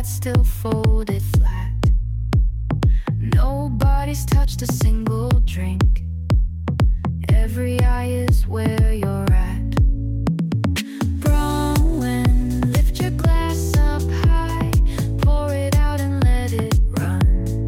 that's still folded flat. Nobody's touched a single drink. Every eye is where you're at. Bronwyn, lift your glass up high, pour it out and let it run.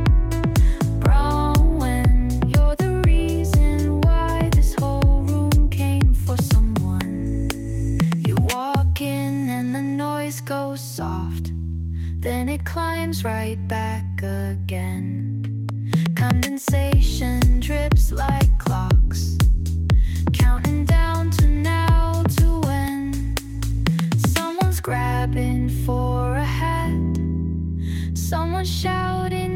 Bronwyn, you're the reason why this whole room came for someone. You walk in and the noise goes soft, then it climbs right back again. Condensation drips like clocks, counting down to now, to when someone's grabbing for a hat, someone's shouting